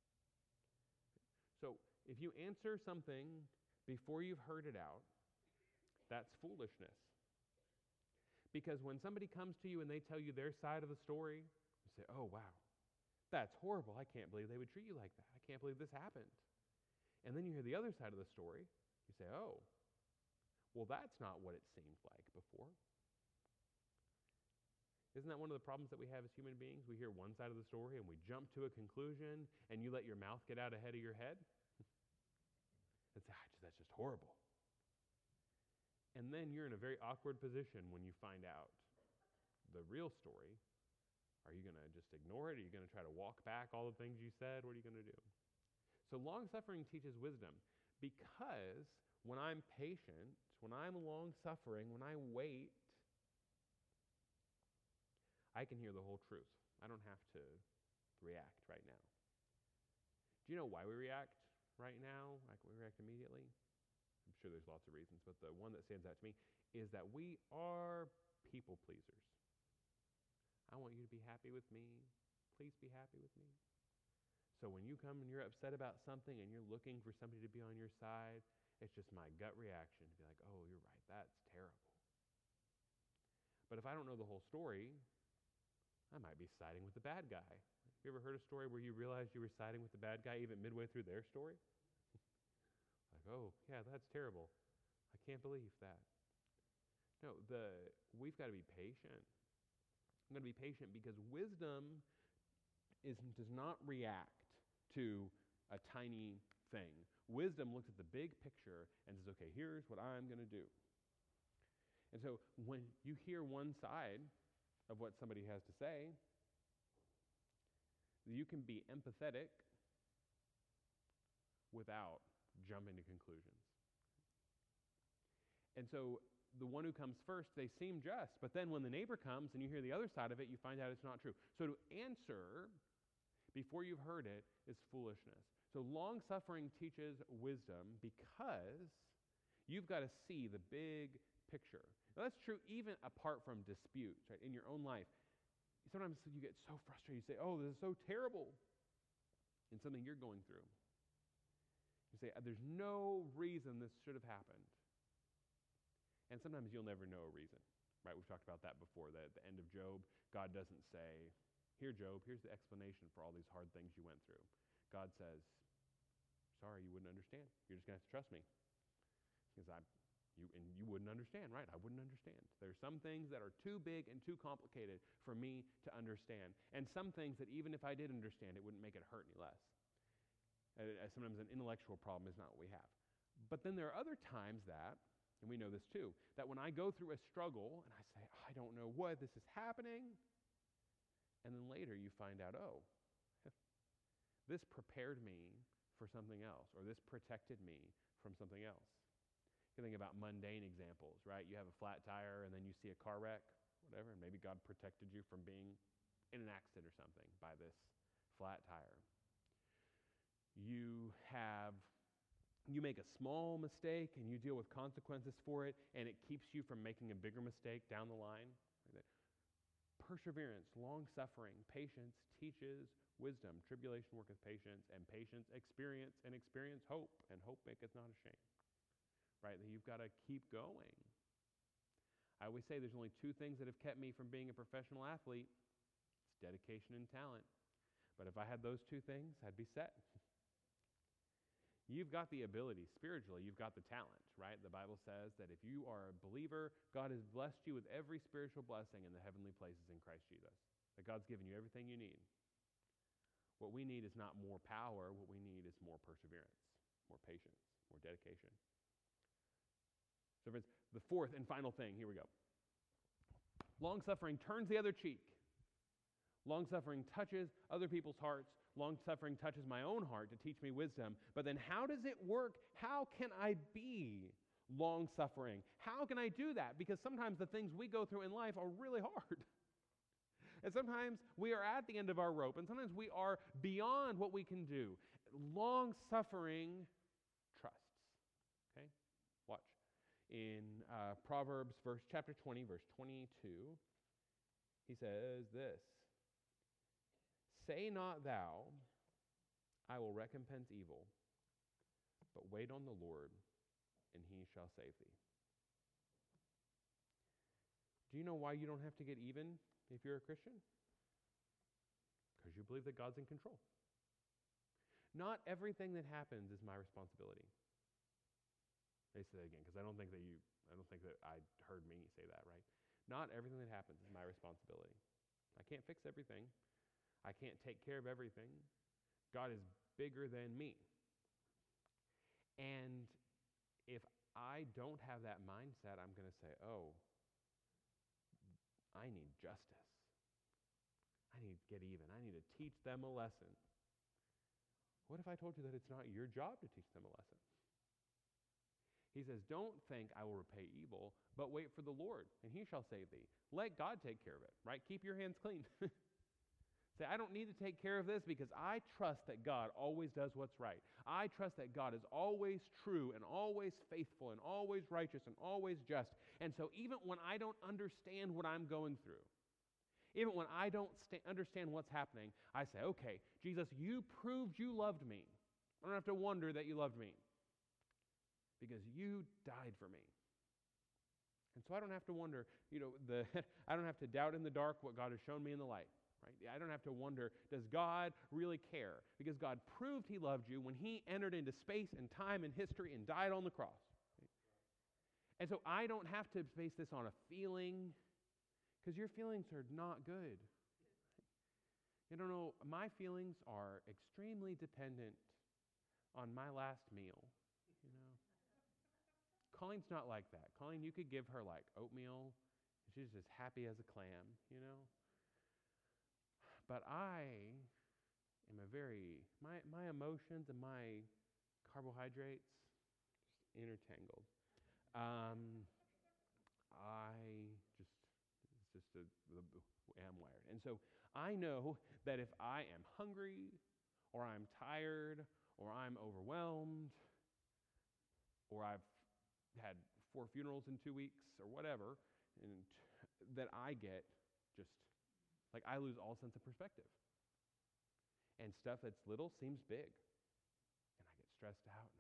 So if you answer something before you've heard it out, that's foolishness. Because when somebody comes to you and they tell you their side of the story, you say, oh, wow, that's horrible. I can't believe they would treat you like that. I can't believe this happened. And then you hear the other side of the story. You say, oh, well, that's not what it seemed like before. Isn't that one of the problems that we have as human beings? We hear one side of the story and we jump to a conclusion, and you let your mouth get out ahead of your head. It's, that's just horrible. And then you're in a very awkward position when you find out the real story. Are you going to just ignore it? Are you going to try to walk back all the things you said? What are you going to do? So long-suffering teaches wisdom, because when I'm patient, when I'm long-suffering, when I wait, I can hear the whole truth. I don't have to react right now. Do you know why we react right now? Like, we react immediately? I'm sure there's lots of reasons, but the one that stands out to me is that we are people pleasers. I want you to be happy with me. Please be happy with me. So when you come and you're upset about something and you're looking for somebody to be on your side, it's just my gut reaction to be like, oh, you're right, that's terrible. But if I don't know the whole story, I might be siding with the bad guy. You ever heard a story where you realized you were siding with the bad guy even midway through their story? Like, oh, yeah, that's terrible. I can't believe that. No, we've got to be patient. I'm going to be patient because wisdom does not react to a tiny thing. Wisdom looks at the big picture and says, okay, here's what I'm going to do. And so when you hear one side of what somebody has to say, you can be empathetic without jumping to conclusions. And so the one who comes first, they seem just, but then when the neighbor comes and you hear the other side of it, you find out it's not true. So to answer before you've heard it is foolishness. So long-suffering teaches wisdom because you've got to see the big picture. Now that's true even apart from disputes, right? In your own life, sometimes you get so frustrated, you say, oh, this is so terrible in something you're going through. You say, there's no reason this should have happened. And sometimes you'll never know a reason, right? We've talked about that before, that at the end of Job, God doesn't say, here, Job, here's the explanation for all these hard things you went through. God says, sorry, you wouldn't understand. You're just going to have to trust me. Because you wouldn't understand, right? I wouldn't understand. There are some things that are too big and too complicated for me to understand. And some things that even if I did understand, it wouldn't make it hurt any less. Sometimes an intellectual problem is not what we have. But then there are other times that, and we know this too, that when I go through a struggle and I say, I don't know what, this is happening, and then later you find out, oh, this prepared me for something else, or this protected me from something else. You can think about mundane examples, right? You have a flat tire and then you see a car wreck, whatever, and maybe God protected you from being in an accident or something by this flat tire. You make a small mistake and you deal with consequences for it, and it keeps you from making a bigger mistake down the line. Perseverance, long-suffering, patience teaches wisdom. Tribulation worketh patience, and patience experience, and experience hope, and hope maketh not ashamed. Right? That you've got to keep going. I always say there's only two things that have kept me from being a professional athlete. It's dedication and talent. But if I had those two things, I'd be set. You've got the ability spiritually, you've got the talent, right? The Bible says that if you are a believer, God has blessed you with every spiritual blessing in the heavenly places in Christ Jesus. That God's given you everything you need. What we need is not more power, what we need is more perseverance, more patience, more dedication. So friends, the fourth and final thing, here we go. Long-suffering turns the other cheek. Long-suffering touches other people's hearts. Long-suffering touches my own heart to teach me wisdom. But then how does it work? How can I be long-suffering? How can I do that? Because sometimes the things we go through in life are really hard. And sometimes we are at the end of our rope, and sometimes we are beyond what we can do. Long-suffering trusts. Okay? Watch. In Proverbs chapter 20, verse 22, he says this. Say not thou, I will recompense evil, but wait on the Lord, and he shall save thee. Do you know why you don't have to get even if you're a Christian? Because you believe that God's in control. Not everything that happens is my responsibility. Let me say that again, because I don't think that I heard me say that, right? Not everything that happens is my responsibility. I can't fix everything. I can't take care of everything. God is bigger than me. And if I don't have that mindset, I'm going to say, oh, I need justice. I need to get even. I need to teach them a lesson. What if I told you that it's not your job to teach them a lesson? He says, don't think I will repay evil, but wait for the Lord, and he shall save thee. Let God take care of it, right? Keep your hands clean. Say, I don't need to take care of this because I trust that God always does what's right. I trust that God is always true and always faithful and always righteous and always just. And so even when I don't understand what I'm going through, even when I don't understand what's happening, I say, okay, Jesus, you proved you loved me. I don't have to wonder that you loved me because you died for me. And so I don't have to wonder, I don't have to doubt in the dark what God has shown me in the light. Right? I don't have to wonder, does God really care? Because God proved he loved you when he entered into space and time and history and died on the cross. Right? And so I don't have to base this on a feeling, because your feelings are not good. You don't know, my feelings are extremely dependent on my last meal. Colleen's not like that. Colleen, you could give her like oatmeal, and she's as happy as a clam, But I am my emotions and my carbohydrates just intertangled. The way I'm wired. And so I know that if I am hungry or I'm tired or I'm overwhelmed or I've had 4 funerals in 2 weeks or whatever, and that I get just like I lose all sense of perspective. And stuff that's little seems big. And I get stressed out.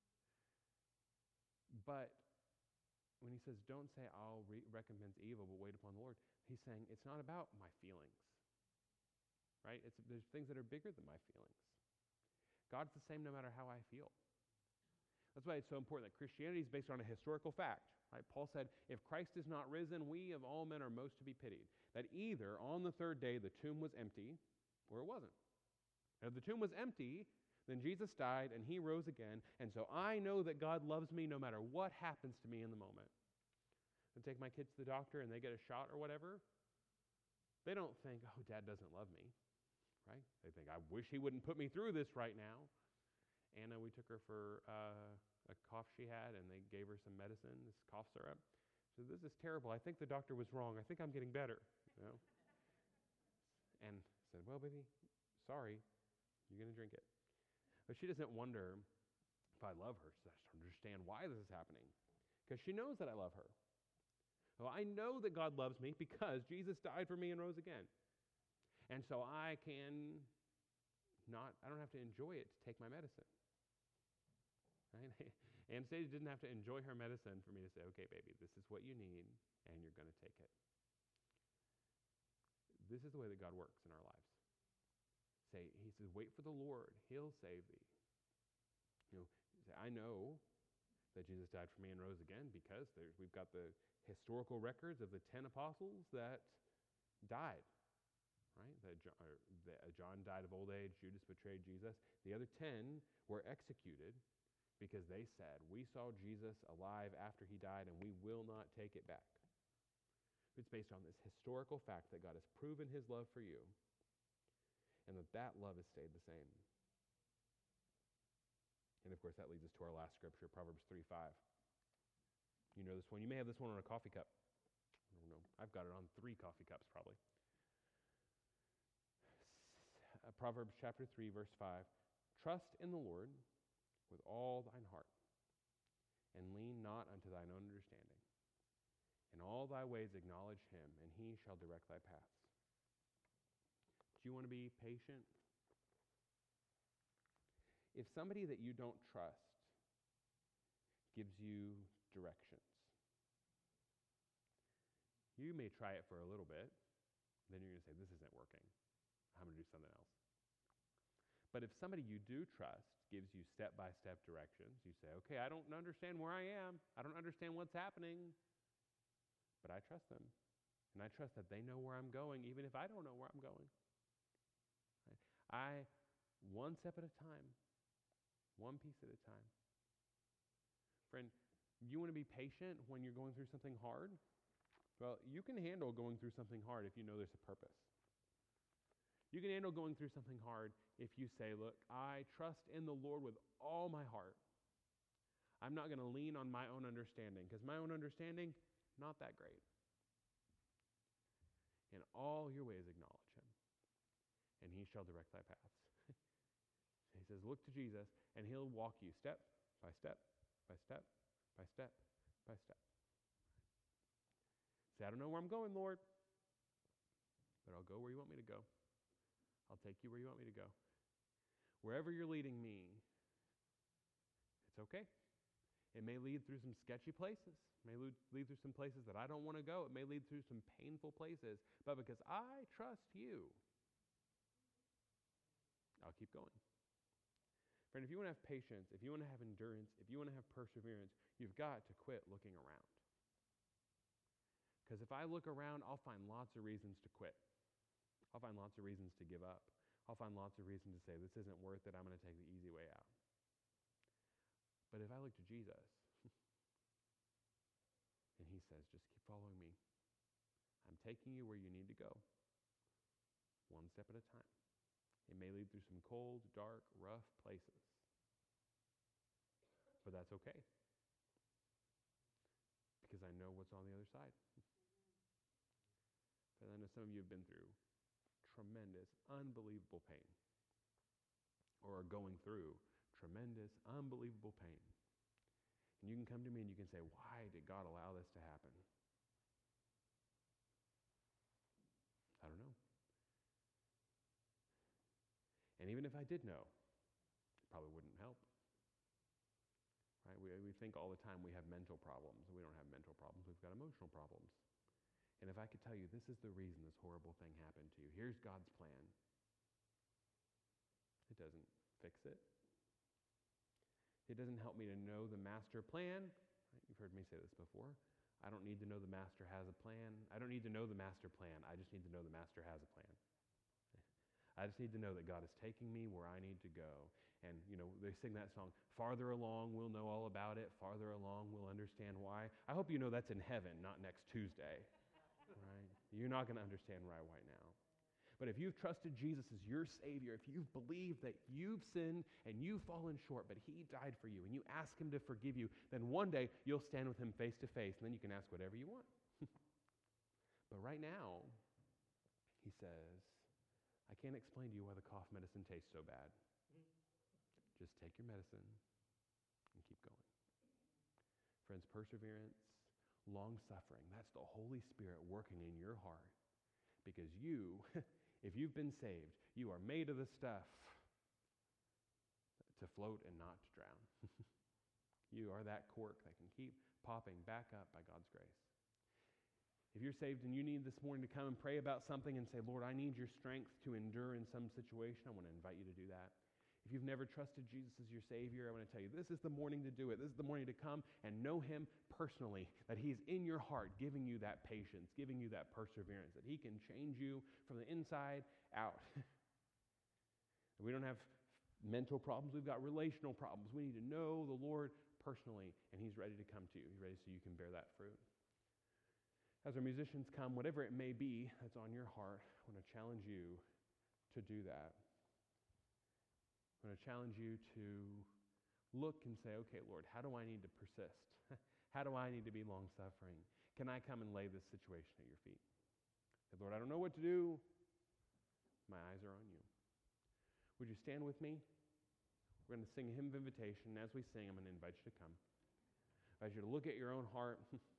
But when he says, don't say I'll recompense evil, but wait upon the Lord, he's saying it's not about my feelings. Right? There's things that are bigger than my feelings. God's the same no matter how I feel. That's why it's so important that Christianity is based on a historical fact. Right? Paul said, if Christ is not risen, we of all men are most to be pitied. That either on the third day the tomb was empty or it wasn't. And if the tomb was empty, Then Jesus died and he rose again, and so I know that God loves me no matter what happens to me in the moment. I take my kids to the doctor and they get a shot or whatever. They don't think, oh, Dad doesn't love me, right? They think, I wish he wouldn't put me through this right now. Anna, we took her for a cough she had, and they gave her some medicine, this cough syrup. So this is terrible. I think the doctor was wrong. I think I'm getting better. You know? And said, well, baby, sorry, you're going to drink it. But she doesn't wonder if I love her. She doesn't understand why this is happening, because she knows that I love her. Well, I know that God loves me because Jesus died for me and rose again. And so I don't have to enjoy it to take my medicine. Right? Anastasia didn't have to enjoy her medicine for me to say, okay, baby, this is what you need, and you're going to take it. This is the way that God works in our lives. He says, wait for the Lord. He'll save thee. I know that Jesus died for me and rose again because we've got the historical records of the 10 apostles that died, right? That John died of old age, Judas betrayed Jesus. The other 10 were executed because they said, we saw Jesus alive after he died and we will not take it back. It's based on this historical fact that God has proven his love for you and that love has stayed the same. And of course, that leads us to our last scripture, Proverbs 3:5. You know this one. You may have this one on a coffee cup. I don't know. I've got it on 3 coffee cups probably. Proverbs chapter 3, verse 5. Trust in the Lord with all thine heart, and lean not unto thine own understanding. In all thy ways acknowledge him, and he shall direct thy paths. Do you want to be patient? If somebody that you don't trust gives you directions, you may try it for a little bit, then you're going to say, this isn't working. I'm going to do something else. But if somebody you do trust gives you step-by-step directions, you say, okay, I don't understand where I am. I don't understand what's happening, but I trust them. And I trust that they know where I'm going, even if I don't know where I'm going. Right? One step at a time, one piece at a time. Friend, you want to be patient when you're going through something hard? Well, you can handle going through something hard if you know there's a purpose. You can handle going through something hard if you say, look, I trust in the Lord with all my heart. I'm not going to lean on my own understanding, because my own understanding, not that great. In all your ways acknowledge him, and he shall direct thy paths. He says, look to Jesus, and he'll walk you step by step, by step, by step, by step. Say, I don't know where I'm going, Lord, but I'll go where you want me to go. I'll take you where you want me to go. Wherever you're leading me, it's okay. It may lead through some sketchy places. It may lead through some places that I don't want to go. It may lead through some painful places. But because I trust you, I'll keep going. Friend, if you want to have patience, if you want to have endurance, if you want to have perseverance, you've got to quit looking around. Because if I look around, I'll find lots of reasons to quit. I'll find lots of reasons to give up. I'll find lots of reasons to say, this isn't worth it, I'm going to take the easy way out. But if I look to Jesus, and he says, just keep following me. I'm taking you where you need to go, one step at a time. It may lead through some cold, dark, rough places. But that's okay. Because I know what's on the other side. But I know some of you have been through tremendous, unbelievable pain. Or are going through tremendous, unbelievable pain. And you can come to me and you can say, why did God allow this to happen? I don't know. And even if I did know, it probably wouldn't help. Right? We think all the time we have mental problems. We don't have mental problems. We've got emotional problems. And if I could tell you, this is the reason this horrible thing happened to you. Here's God's plan. It doesn't fix it. It doesn't help me to know the master plan. Right? You've heard me say this before. I don't need to know the master has a plan. I don't need to know the master plan. I just need to know the master has a plan. I just need to know that God is taking me where I need to go. And, they sing that song, farther along, we'll know all about it. Farther along, we'll understand why. I hope you know that's in heaven, not next Tuesday, right? You're not going to understand why right now. But if you've trusted Jesus as your Savior, if you've believed that you've sinned and you've fallen short, but He died for you, and you ask Him to forgive you, then one day you'll stand with Him face to face, and then you can ask whatever you want. But right now, He says, I can't explain to you why the cough medicine tastes so bad. Just take your medicine and keep going. Friends, perseverance, long-suffering, that's the Holy Spirit working in your heart. Because you, if you've been saved, you are made of the stuff to float and not to drown. You are that cork that can keep popping back up by God's grace. If you're saved and you need this morning to come and pray about something and say, Lord, I need your strength to endure in some situation, I want to invite you to do that. If you've never trusted Jesus as your Savior, I want to tell you, this is the morning to do it. This is the morning to come and know Him personally, that He's in your heart, giving you that patience, giving you that perseverance, that He can change you from the inside out. We don't have mental problems. We've got relational problems. We need to know the Lord personally, and He's ready to come to you. He's ready so you can bear that fruit. As our musicians come, whatever it may be that's on your heart, I want to challenge you to do that. I'm going to challenge you to look and say, okay, Lord, how do I need to persist? How do I need to be long-suffering? Can I come and lay this situation at your feet? Say, Lord, I don't know what to do. My eyes are on you. Would you stand with me? We're going to sing a hymn of invitation. And as we sing, I'm going to invite you to come. I invite you to look at your own heart.